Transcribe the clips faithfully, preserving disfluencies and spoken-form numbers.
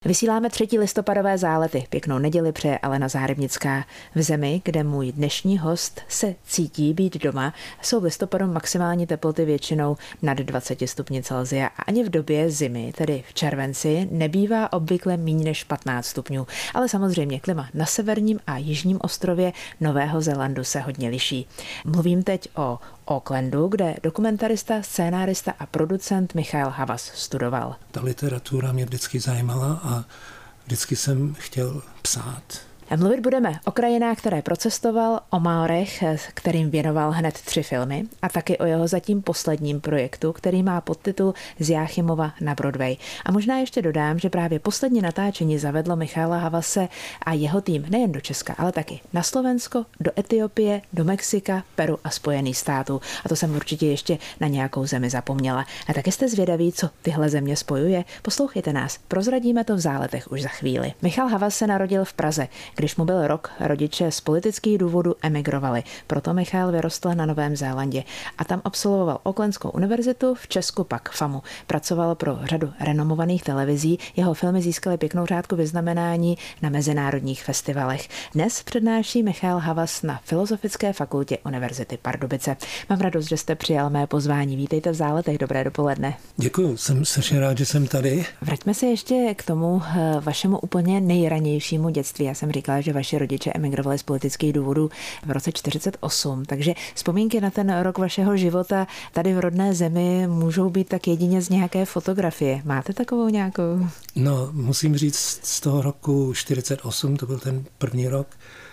Vysíláme třetí listopadové zálety. Pěknou neděli přeje Alena Záhrebnická. V zemi, kde můj dnešní host se cítí být doma, jsou v listopadu maximální teploty většinou nad dvacet stupňů Celsia a ani v době zimy, tedy v červenci, nebývá obvykle méně než patnáct stupňů. Ale samozřejmě klima na severním a jižním ostrově Nového Zélandu se hodně liší. Mluvím teď o Aucklandu, kde dokumentarista, scénárista a producent Michael Havas studoval. Ta literatura mě vždycky zajímala a vždycky jsem chtěl psát. Mluvit budeme o krajinách, které procestoval, o Maorech, kterým věnoval hned tři filmy, a taky o jeho zatím posledním projektu, který má podtitul Z Jáchymova na Broadway. A možná ještě dodám, že právě poslední natáčení zavedlo Michaela Havase a jeho tým nejen do Česka, ale taky na Slovensko, do Etiopie, do Mexika, Peru a Spojených států. A to jsem určitě ještě na nějakou zemi zapomněla. A taky jste zvědaví, co tyhle země spojuje? Poslouchejte nás, prozradíme to v záletech už za chvíli. Michal Havas se narodil v Praze. Když mu byl rok, rodiče z politických důvodů emigrovali. Proto Michal vyrostl na Novém Zélandě a tam absolvoval Aucklandskou univerzitu, v Česku pak FAMU. Pracoval pro řadu renomovaných televizí, jeho filmy získaly pěknou řádku vyznamenání na mezinárodních festivalech. Dnes přednáší Michael Havas na Filozofické fakultě Univerzity Pardubice. Mám radost, že jste přijal mé pozvání. Vítejte v záletech, dobré dopoledne. Děkuju, jsem strašně rád, že jsem tady. Vraťme se ještě k tomu vašemu úplně nejranějšímu dětství. Já jsem říkala, že vaši rodiče emigrovali z politických důvodů v roce čtyřicet osm, takže vzpomínky na ten rok vašeho života tady v rodné zemi můžou být tak jedině z nějaké fotografie. Máte takovou nějakou? No, musím říct, z toho roku čtyřicet osm, to byl ten první rok,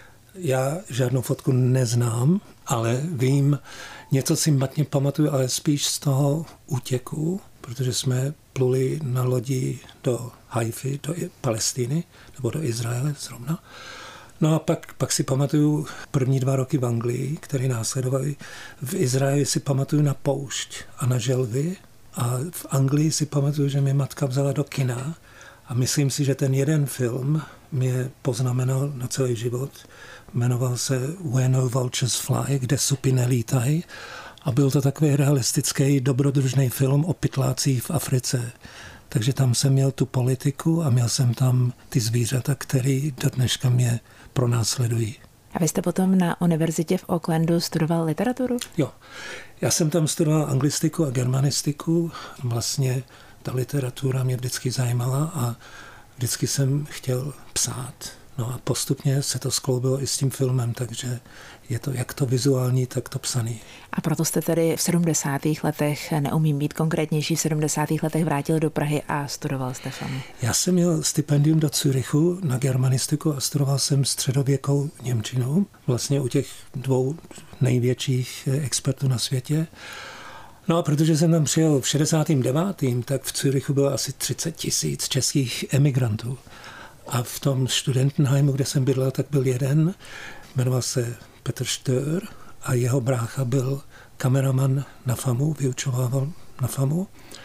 já žádnou fotku neznám, ale vím, něco si matně pamatuju, ale spíš z toho útěku, protože jsme pluli na lodi do Haify, do Palestiny, nebo do Izraele zrovna. No a pak, pak si pamatuju první dva roky v Anglii, které následovaly. V Izraeli si pamatuju na poušť a na želvy. A v Anglii si pamatuju, že mě matka vzala do kina. A myslím si, že ten jeden film mě poznamenal na celý život. Jmenoval se Where No Vultures Fly, kde supy nelítají. A byl to takový realistický, dobrodružný film o pytlácích v Africe. Takže tam jsem měl tu politiku a měl jsem tam ty zvířata, které do dneška mě pronásledují. A vy jste potom na univerzitě v Aucklandu studoval literaturu? Jo, já jsem tam studoval anglistiku a germanistiku. Vlastně ta literatura mě vždycky zajímala a vždycky jsem chtěl psát. No a postupně se to skloubilo i s tím filmem, takže je to jak to vizuální, tak to psaný. A proto jste tedy v sedmdesátých letech, neumím být konkrétnější, v sedmdesátých letech vrátil do Prahy a studoval jste FAMU. Já jsem měl stipendium do Curychu na germanistiku a studoval jsem středověkou němčinu, vlastně u těch dvou největších expertů na světě. No a protože jsem tam přijel v šedesátém devátém, tak v Curychu bylo asi třicet tisíc českých emigrantů. A v tom Studentenheimu, kde jsem bydlel, tak byl jeden, jmenoval se Petr Štör a jeho brácha byl kameraman na FAMU, vyučovával na FAMU.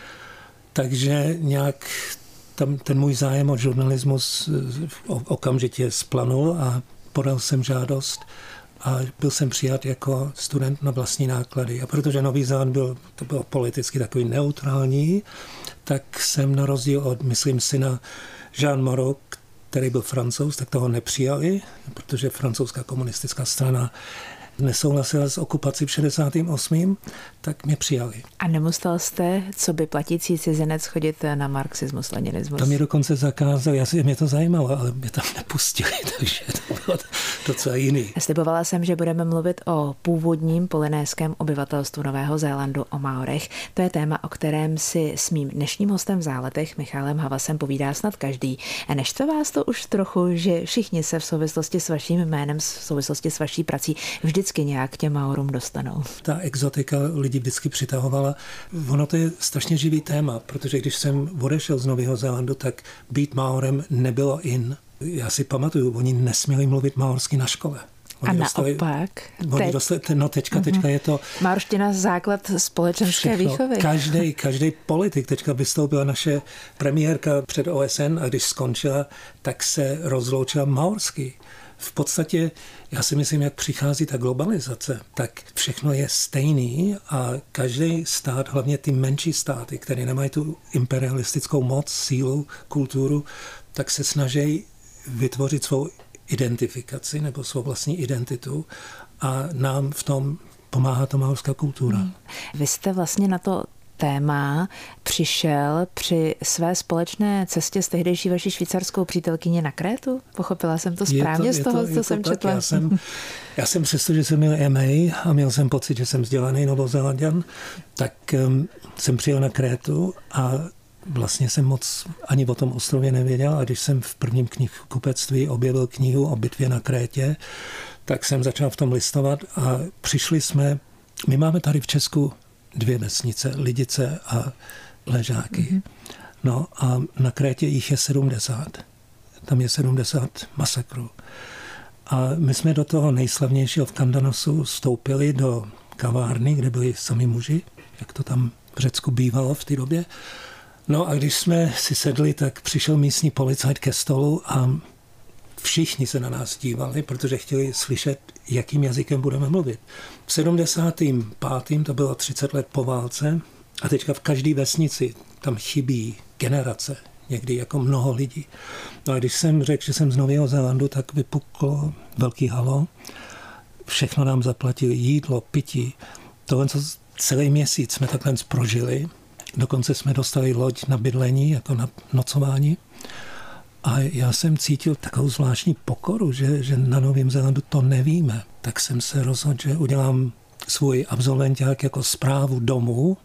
Takže nějak tam ten můj zájem o žurnalismus okamžitě splanul a podal jsem žádost a byl jsem přijat jako student na vlastní náklady. A protože Nový Zéland byl, to bylo politicky takový neutrální, tak jsem na rozdíl od, myslím, syna Jean Moreau, který byl Francouz, tak toho nepřijali, protože francouzská komunistická strana nesouhlasila s okupací v šedesátém osmém, tak mě přijali. A nemusel jste, co by platící cizinec, chodit na marxismus, leninismus? To mě dokonce zakázali, já si, mě to zajímalo, ale mě tam nepustili, takže to bylo docela jiný. Slibovala jsem, že budeme mluvit o původním polynéském obyvatelstvu Nového Zélandu, o Maorech. To je téma, o kterém si s mým dnešním hostem v záletech Michalem Havasem povídá snad každý. A neštve vás to už trochu, že všichni se v souvislosti s vaším jménem, v souvislosti s vaší prací vždycky nějak k těm Maorům dostanou? Ta exotika lidi vždycky přitahovala. Ono to je strašně živý téma, protože když jsem odešel z Nového Zélandu, tak být Maorem nebylo in. Já si pamatuju, oni nesměli mluvit maorsky na škole. Oni a dostali, naopak? Oni teď, dostali, no teďka, teďka uh-huh. je to... Maorština základ společenské všechno, výchovy. Každý, každý politik, teďka vystoupila naše premiérka před O S N a když skončila, tak se rozloučila maorsky. V podstatě, já si myslím, jak přichází ta globalizace, tak všechno je stejný a každý stát, hlavně ty menší státy, které nemají tu imperialistickou moc, sílu, kulturu, tak se snaží vytvořit svou identifikaci nebo svou vlastní identitu a nám v tom pomáhá ta maorská kultura. Hmm. Vy jste vlastně na to téma přišel při své společné cestě s tehdejší vaší švýcarskou přítelkyní na Krétu? Pochopila jsem to správně to, z toho, to, co jsem to četla? Já jsem, já jsem přesto, že jsem měl M A a měl jsem pocit, že jsem vzdělaný Novozélanďan, tak um, jsem přijel na Krétu a vlastně jsem moc ani o tom ostrově nevěděl a když jsem v prvním knihkupectví objevil knihu o bitvě na Krétě, tak jsem začal v tom listovat a přišli jsme, my máme tady v Česku dvě vesnice, Lidice a Ležáky. Mm-hmm. No a na Krétě jich je sedmdesát. Tam je sedmdesát masakrů. A my jsme do toho nejslavnějšího v Kandanosu vstoupili do kavárny, kde byli sami muži, jak to tam v Řecku bývalo v té době. No a když jsme si sedli, tak přišel místní policajt ke stolu a všichni se na nás dívali, protože chtěli slyšet, jakým jazykem budeme mluvit. V sedmdesátém pátém to bylo třicet let po válce a teďka v každé vesnici tam chybí generace, někdy jako mnoho lidí. No a když jsem řekl, že jsem z Nového Zélandu, tak vypuklo velký halo. Všechno nám zaplatili, jídlo, pití. Tohle celý měsíc jsme takhle prožili. Dokonce jsme dostali loď na bydlení, jako na nocování. A já jsem cítil takovou zvláštní pokoru, že, že na Novém Zélandu to nevíme. Tak jsem se rozhodl, že udělám svůj absolventák jako zprávu domů,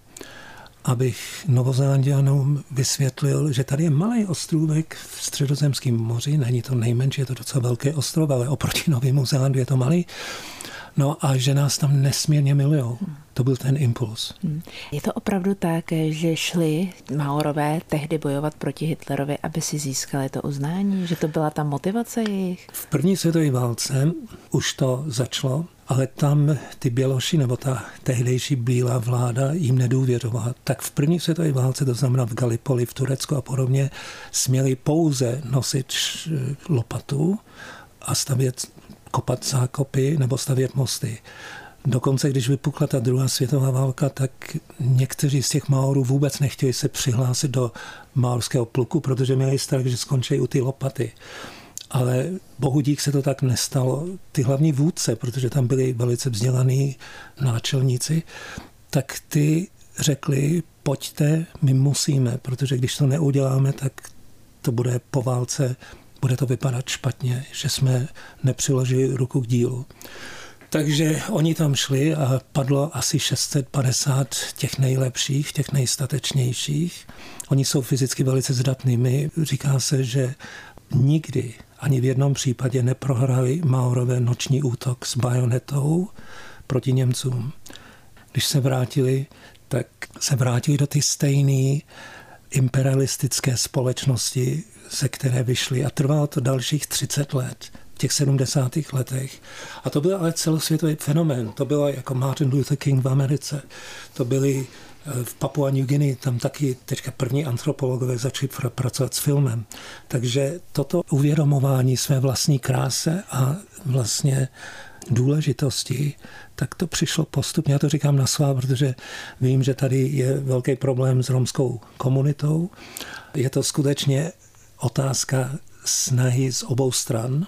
abych Novozélanďanům vysvětlil, že tady je malý ostrůvek v Středozemském moři, není to nejmenší, je to docela velký ostrov, ale oproti Novému Zélandu je to malý. No a že nás tam nesmírně milujou. To byl ten impuls. Je to opravdu tak, že šli Maorové tehdy bojovat proti Hitlerovi, aby si získali to uznání? Že to byla ta motivace jejich? V první světové válce už to začalo, ale tam ty Běloši nebo ta tehdejší bílá vláda jim nedůvěřovala. Tak v první světové válce, to znamená v Gallipoli, v Turecku a podobně, směli pouze nosit lopatu a stavět kopat zákopy nebo stavět mosty. Dokonce, když vypukla ta druhá světová válka, tak někteří z těch Maorů vůbec nechtěli se přihlásit do maorského pluku, protože měli strach, že skončí u ty lopaty. Ale bohu dík se to tak nestalo. Ty hlavní vůdce, protože tam byli velice vzdělaní náčelníci, tak ty řekli, pojďte, my musíme, protože když to neuděláme, tak to bude po válce, bude to vypadat špatně, že jsme nepřiložili ruku k dílu. Takže oni tam šli a padlo asi šest set padesát těch nejlepších, těch nejstatečnějších. Oni jsou fyzicky velice zdatnými. Říká se, že nikdy ani v jednom případě neprohrali Maorové noční útok s bajonetou proti Němcům. Když se vrátili, tak se vrátili do ty stejné imperialistické společnosti, ze které vyšli. A trvalo to dalších třicet let, v těch sedmdesátých letech. A to byl ale celosvětový fenomén. To bylo jako Martin Luther King v Americe. To byli v Papua New Guinea, tam taky teďka první antropologové začali pracovat s filmem. Takže toto uvědomování své vlastní krásy a vlastně důležitosti, tak to přišlo postupně. Já to říkám na svá, protože vím, že tady je velký problém s romskou komunitou. Je to skutečně otázka snahy z obou stran,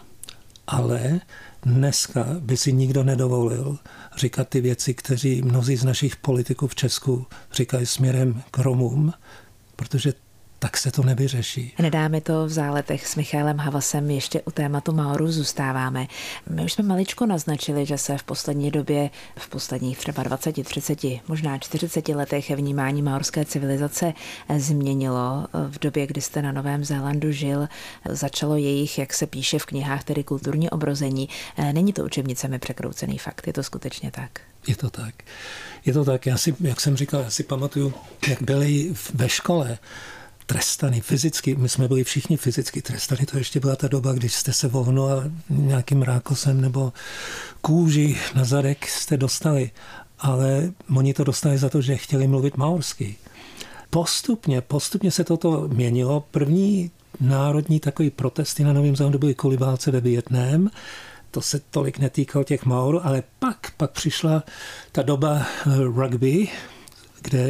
ale dneska by si nikdo nedovolil říkat ty věci, kteří mnozí z našich politiků v Česku říkají směrem k Romům, protože tak se to nevyřeší. Nedáme to v záletech s Michaelem Havasem, ještě u tématu Maorů zůstáváme. My už jsme maličko naznačili, že se v poslední době, v posledních třeba dvacet, třicet, možná čtyřicet letech vnímání maorské civilizace změnilo. V době, kdy jste na Novém Zélandu žil, začalo jejich, jak se píše v knihách, tedy kulturní obrození. Není to učebnicemi překroucený fakt, je to skutečně tak? Je to tak. Je to tak. Já si, jak jsem říkal, já si pamatuju, jak byli ve škole trestaný fyzicky, my jsme byli všichni fyzicky trestaný, to ještě byla ta doba, když jste se vohnul a nějakým rákosem nebo kůži na zadek jste dostali, ale oni to dostali za to, že chtěli mluvit maorsky. Postupně, postupně se toto měnilo. První národní takový protesty na Novém Zélandu byly kvůli válce ve Vietnamu. To se tolik netýkalo těch Maorů, ale pak, pak přišla ta doba rugby, kde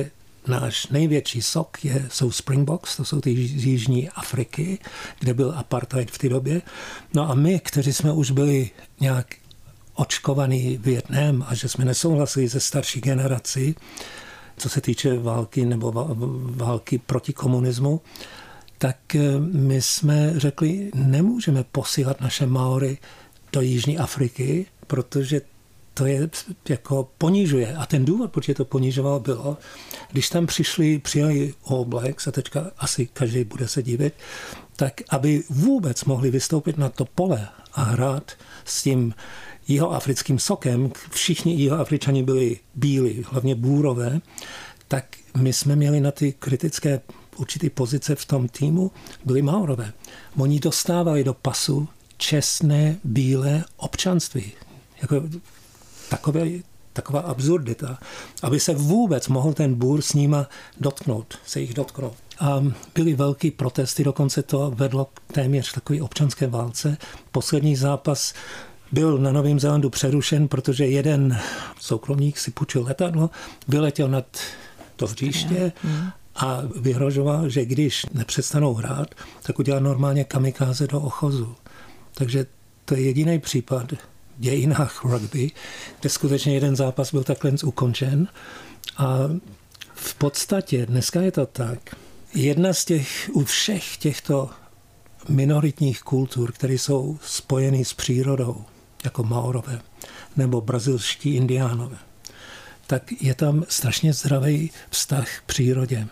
náš největší sok je, jsou Springboks, to jsou ty z Jižní Afriky, kde byl apartheid v té době. No a my, kteří jsme už byli nějak očkovaný Vietnam a že jsme nesouhlasili ze starší generací, co se týče války nebo války proti komunismu, tak my jsme řekli, nemůžeme posílat naše Maory do Jižní Afriky, protože to je jako ponižuje. A ten důvod, proč je to ponižovalo, bylo, když tam přišli, přijeli All Blacks, a teďka asi každý bude se divit, tak aby vůbec mohli vystoupit na to pole a hrát s tím jihoafrickým sokem, všichni jihoafričani byli bílí, hlavně bůrové, tak my jsme měli na ty kritické určitý pozice v tom týmu, byli Maorové. Oni dostávali do pasu čestné bílé občanství. Jako takové, taková absurdita, aby se vůbec mohl ten bůr s nima dotknout, se jich dotknout. A byly velký protesty, dokonce to vedlo k téměř takové občanské válce. Poslední zápas byl na Novém Zélandu přerušen, protože jeden soukromník si půjčil letadlo, vyletěl nad to hřiště a vyhrožoval, že když nepřestanou hrát, tak udělá normálně kamikáze do ochozu. Takže to je jediný případ v dějinách rugby, kde skutečně jeden zápas byl takhle ukončen. A v podstatě dneska je to tak. Jedna z těch, u všech těchto minoritních kultur, které jsou spojeny s přírodou, jako Maorové nebo brazilští indiánové, tak je tam strašně zdravý vztah k přírodě.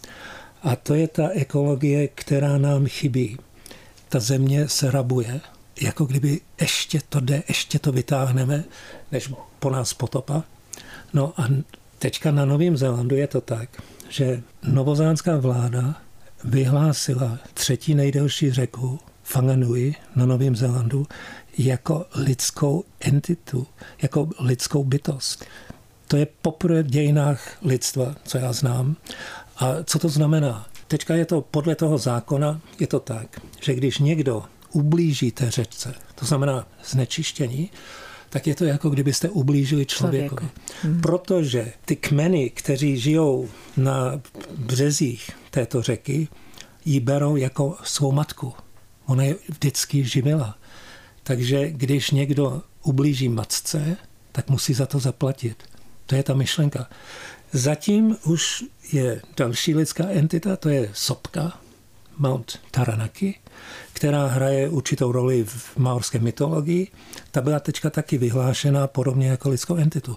A to je ta ekologie, která nám chybí. Ta země se rabuje, jako kdyby ještě to jde, ještě to vytáhneme, než po nás potopa. No a teďka na Novém Zélandu je to tak, že novozélandská vláda vyhlásila třetí nejdelší řeku Whanganui na Novém Zélandu jako lidskou entitu, jako lidskou bytost. To je poprvé v dějinách lidstva, co já znám. A co to znamená? Teďka je to podle toho zákona, je to tak, že když někdo ublíží té řečce, to znamená znečištění, tak je to jako kdybyste ublížili člověkovi. Hmm. Protože ty kmeny, kteří žijou na březích této řeky, ji berou jako svou matku. Ona je vždycky živila. Takže když někdo ublíží matce, tak musí za to zaplatit. To je ta myšlenka. Zatím už je další lidská entita, to je sopka, Mount Taranaki, která hraje určitou roli v maorské mytologii. Ta byla teďka taky vyhlášená podobně jako lidskou entitu.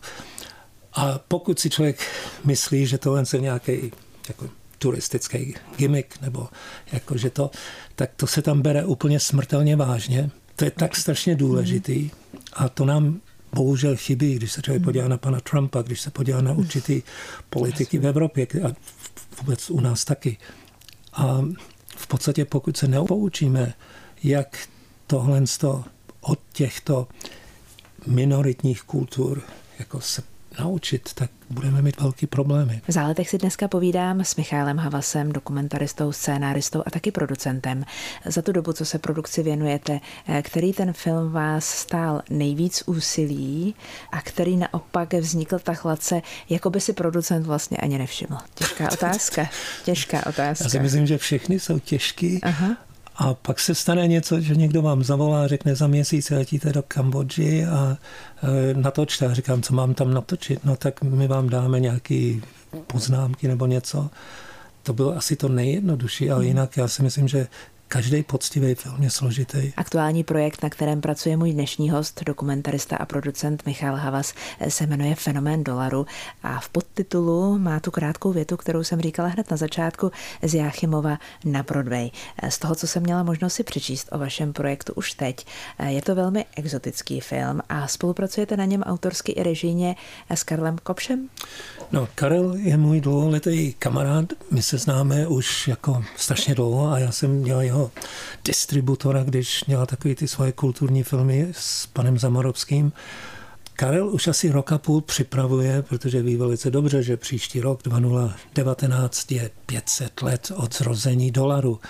A pokud si člověk myslí, že tohle je nějaký jako turistický gimmick, nebo jako, že to, tak to se tam bere úplně smrtelně vážně. To je tak strašně důležitý a to nám bohužel chybí, když se člověk podívá na pana Trumpa, když se podívá na určitý politiky v Evropě a vůbec u nás taky. A v podstatě pokud se nepoučíme, jak tohle od těchto minoritních kultur jako se naučit, tak budeme mít velký problémy. V Záletech si dneska povídám s Michaelem Havasem, dokumentaristou, scénáristou a taky producentem. Za tu dobu, co se produkci věnujete, který ten film vás stál nejvíc úsilí a který naopak vznikl tak hladce, jako by si producent vlastně ani nevšiml? Těžká otázka. Těžká otázka. Já si myslím, že všechny jsou těžký. Aha. A pak se stane něco, že někdo vám zavolá a řekne, za měsíc letíte do Kambodži a e, natočte. A říkám, co mám tam natočit? No tak my vám dáme nějaké poznámky nebo něco. To bylo asi to nejjednodušší, ale jinak já si myslím, že každý poctivý film je složitý. Aktuální projekt, na kterém pracuje můj dnešní host, dokumentarista a producent Michael Havas, se jmenuje Fenomén dolaru a v podtitulu má tu krátkou větu, kterou jsem říkala hned na začátku, z Jáchymova na Broadway. Z toho, co jsem měla možnost si přečíst o vašem projektu už teď, je to velmi exotický film a spolupracujete na něm autorsky i režijně s Karlem Kopšem? No, Karel je můj dlouholetý kamarád, my se známe už jako strašně dlouho a já jsem měl jeho distributora, když měla takový ty svoje kulturní filmy s panem Zamarovským. Karel už asi rok a půl připravuje, protože ví velice dobře, že příští rok dva tisíce devatenáct je pět set let od zrození dolaru.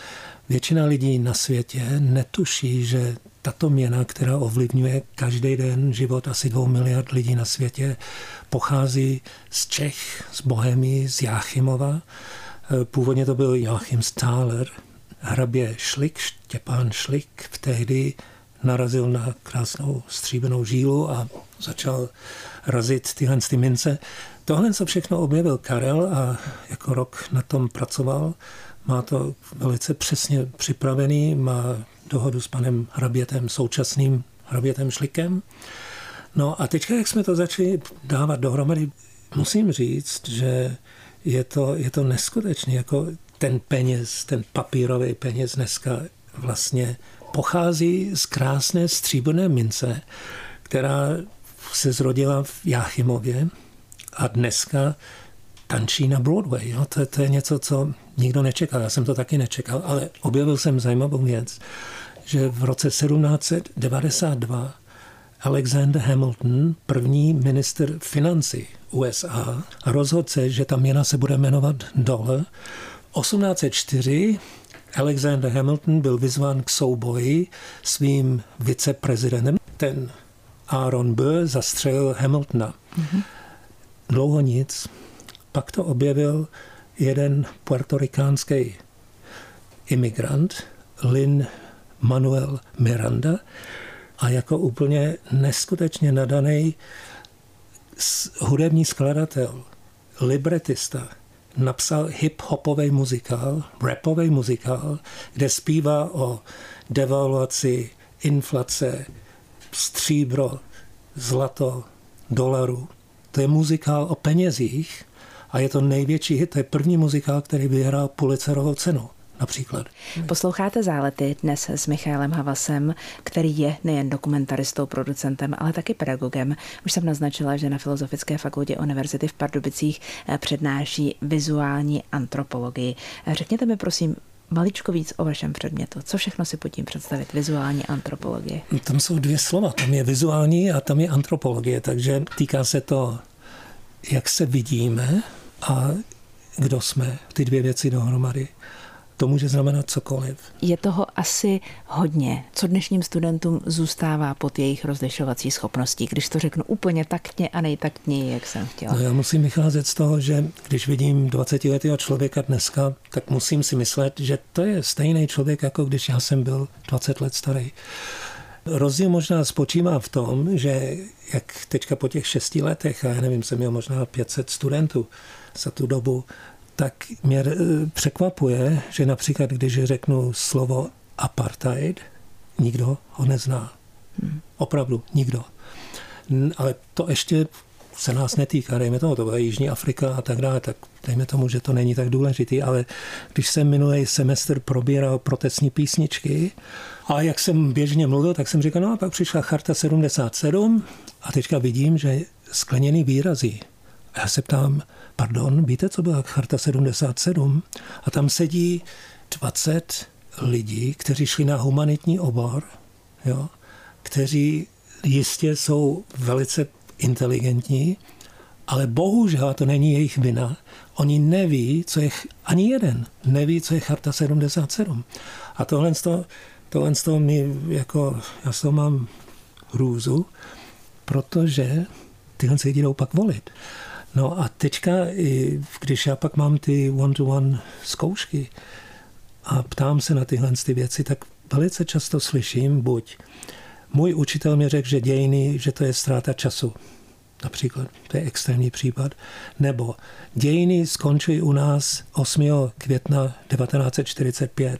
Většina lidí na světě netuší, že tato měna, která ovlivňuje každý den život asi dvou miliard lidí na světě, pochází z Čech, z Bohemie, z Jáchymova. Původně to byl Joachim Thaler, hrabě Šlik, Štěpán Šlik, v tehdy narazil na krásnou stříbrnou žílu a začal razit tyhle ty mince. Tohle se všechno objevil Karel a jako rok na tom pracoval. Má to velice přesně připravený, má dohodu s panem hrabětem, současným hrabětem Šlikem. No a teďka, jak jsme to začali dávat dohromady, musím říct, že je to, je to neskutečný, jako ten peněz, ten papírový peněz dneska vlastně pochází z krásné stříbrné mince, která se zrodila v Jáchymově a dneska tančí na Broadway. Jo? To, to je něco, co nikdo nečekal. Já jsem to taky nečekal, ale objevil jsem zajímavou věc, že v roce sedmnáct set devadesát dva Alexander Hamilton, první ministr financí U S A, rozhodl se, že ta měna se bude jmenovat dolar. osmnáct set čtyři Alexander Hamilton byl vyzván k souboji svým viceprezidentem. Ten Aaron Burr zastřelil Hamiltona. Mm-hmm. Dlouho nic. Pak to objevil jeden puertorikánský imigrant, Lin Manuel Miranda, a jako úplně neskutečně nadaný hudební skladatel, libretista, napsal hip-hopový muzikál, rapový muzikál, kde zpívá o devaluaci, inflace, stříbro, zlato, dolaru. To je muzikál o penězích a je to největší hit. To je první muzikál, který vyhrál Pulitzerovu cenu. Například. Posloucháte Zálety dnes s Michaelem Havasem, který je nejen dokumentaristou, producentem, ale taky pedagogem. Už jsem naznačila, že na Filozofické fakultě Univerzity v Pardubicích přednáší vizuální antropologii. Řekněte mi prosím maličko víc o vašem předmětu. Co všechno si pod tím představit? Vizuální antropologie. Tam jsou dvě slova. Tam je vizuální a tam je antropologie. Takže týká se to, jak se vidíme a kdo jsme. Ty dvě věci dohromady. To může znamenat cokoliv. Je toho asi hodně, co dnešním studentům zůstává pod jejich rozlišovací schopností, když to řeknu úplně taktně a nejtaktněji, jak jsem chtěla. No já musím vycházet z toho, že když vidím dvacetiletého člověka dneska, tak musím si myslet, že to je stejný člověk, jako když já jsem byl dvacet let starý. Rozdíl možná spočívá v tom, že jak teďka po těch šesti letech, a já nevím, jsem měl možná pět set studentů za tu dobu, tak mě překvapuje, že například, když řeknu slovo apartheid, nikdo ho nezná. Hmm. Opravdu nikdo. Ale to ještě se nás netýká, dejme tomu, to byla Jižní Afrika a tak dále, tak dejme tomu, že to není tak důležitý, ale když jsem minulý semestr probíral protestní písničky a jak jsem běžně mluvil, tak jsem říkal, no a pak přišla Charta sedmdesát sedm a teďka vidím, že skleněný výrazy. A já se ptám, pardon, víte, co byla Charta sedmdesát sedm? A tam sedí dvacet lidí, kteří šli na humanitní obor, jo, kteří jistě jsou velice inteligentní, ale bohužel to není jejich vina. Oni neví, co je, ani jeden neví, co je Charta sedmdesát sedm. A tohle z toho, tohle z toho mi, jako, já z toho mám hrůzu, protože tyhle se jdou pak volit. No a teďka, když já pak mám ty one-to-one zkoušky a ptám se na tyhle ty věci, tak velice často slyším, buď můj učitel mi řekl, že dějiny, že to je ztráta času, například, to je extrémní případ, nebo dějiny skončily u nás osmého května devatenáct set čtyřicet pět.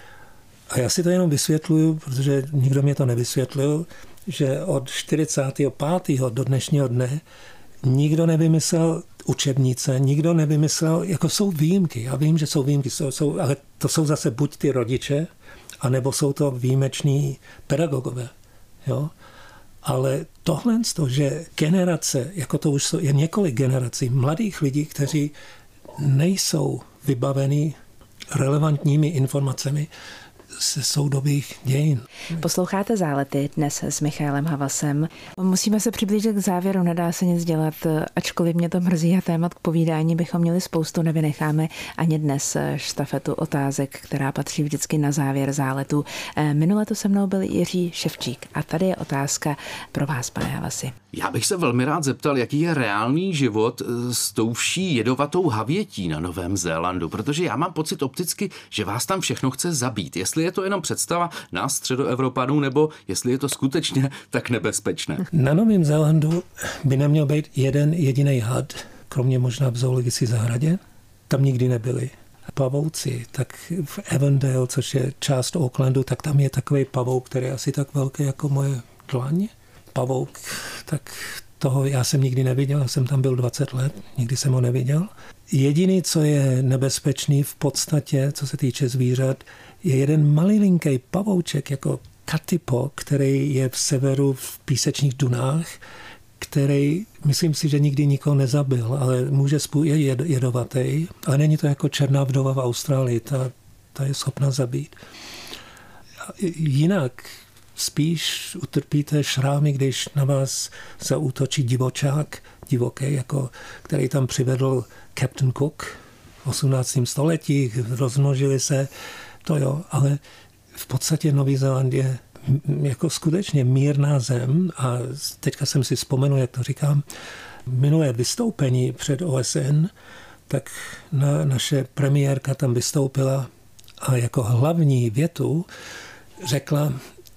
A já si to jenom vysvětluju, protože nikdo mě to nevysvětlil, že od čtyřicátého pátého do dnešního dne nikdo nevymyslel učebnice, nikdo nevymyslel, jako jsou výjimky. Já vím, že jsou výjimky, jsou, jsou, ale to jsou zase buď ty rodiče, anebo jsou to výjimeční pedagogové. Jo? Ale tohle, že generace, jako to už jsou, je několik generací mladých lidí, kteří nejsou vybaveni relevantními informacemi ze soudobých dějin. Posloucháte Zálety dnes s Michaelem Havasem. Musíme se přiblížit k závěru, nedá se nic dělat, ačkoliv mě to mrzí a témat k povídání bychom měli spoustu, nevynecháme ani dnes štafetu otázek, která patří vždycky na závěr Záletů. Minule to se mnou byl Jiří Ševčík a tady je otázka pro vás, pane Havasi. Já bych se velmi rád zeptal, jaký je reálný život s tou vší jedovatou havětí na Novém Zélandu, protože já mám pocit opticky, že vás tam všechno chce zabít. Jestli je to jenom představa nás středoevropanů, nebo jestli je to skutečně tak nebezpečné. Na Novém Zélandu by neměl být jeden jediný had, kromě možná v zoologické zahradě. Tam nikdy nebyli. Pavouci, tak v Avondale, což je část Aucklandu, tak tam je takový pavouk, který je asi tak velký jako moje dlaň. Pavouk, tak toho já jsem nikdy neviděl, já jsem tam byl dvacet let, nikdy jsem ho neviděl. Jediný, co je nebezpečný v podstatě, co se týče zvířat, je jeden malilinký pavouček jako katipo, který je v severu v písečných dunách, který, myslím si, že nikdy nikoho nezabil, ale může spůj je jed, jedovatý, ale není to jako černá vdova v Austrálii, ta, ta je schopna zabít. Jinak spíš utrpíte šrámy, když na vás zaútočí divočák, divoký, jako, který tam přivedl Captain Cook v osmnáctém století, rozmnožili se, to jo, ale v podstatě Nový Zéland je jako skutečně mírná zem a teďka jsem si vzpomenul, jak to říkám, minulé vystoupení před O S N, tak na, naše premiérka tam vystoupila a jako hlavní větu řekla,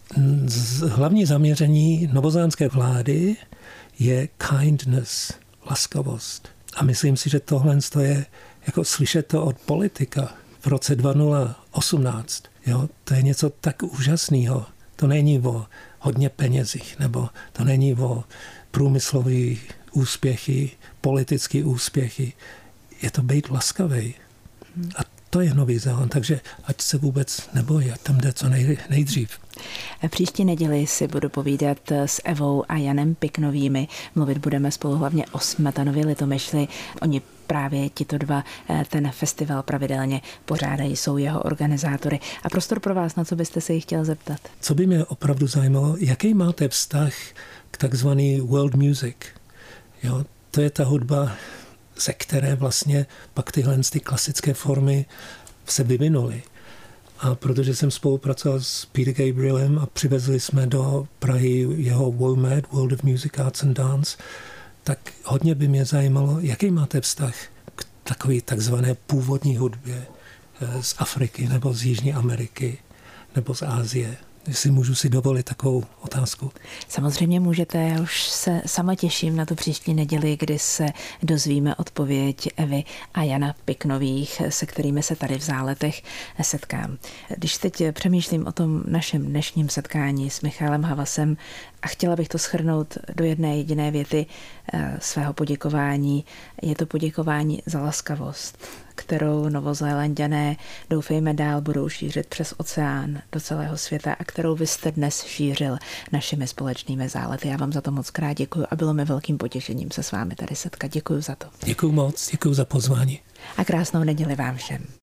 hlavní zaměření novozélandské vlády je kindness, laskavost. A myslím si, že tohle je jako slyšet to od politika v roce dva tisíce osmnáct. Jo? To je něco tak úžasného. To není o hodně penězích, nebo to není o průmyslové úspěchy, politické úspěchy. Je to být laskavý. A to je Nový Zéland, takže ať se vůbec nebojí, ať tam jde co nej, nejdřív. Příští neděli si budu povídat s Evou a Janem Piknovými. Mluvit budeme spolu hlavně o Smetanově Litomyšli. Oni právě tito dva ten festival pravidelně pořádají, jsou jeho organizátory. A prostor pro vás, na co byste se jich chtěl zeptat? Co by mě opravdu zajímalo, jaký máte vztah k takzvaný world music? Jo, to je ta hudba, ze které vlastně pak tyhle ty klasické formy se vyvinuly. A protože jsem spolupracoval s Peter Gabrielem a přivezli jsme do Prahy jeho W O M A D, World of Music, Arts and Dance, tak hodně by mě zajímalo, jaký máte vztah k takové takzvané původní hudbě z Afriky nebo z Jižní Ameriky nebo z Asie. Jestli můžu si dovolit takovou otázku. Samozřejmě můžete, já už se sama těším na tu příští neděli, kdy se dozvíme odpověď Evy a Jana Piknových, se kterými se tady v Záletech setkám. Když teď přemýšlím o tom našem dnešním setkání s Michaelem Havasem a chtěla bych to shrnout do jedné jediné věty svého poděkování, je to poděkování za laskavost, kterou Novozélanďané, doufejme, dál budou šířit přes oceán do celého světa a kterou vy jste dnes šířil našimi společnými zálety. Já vám za to moc krát děkuji a bylo mi velkým potěšením se s vámi tady setkat. Děkuji za to. Děkuji moc, děkuji za pozvání. A krásnou neděli vám všem.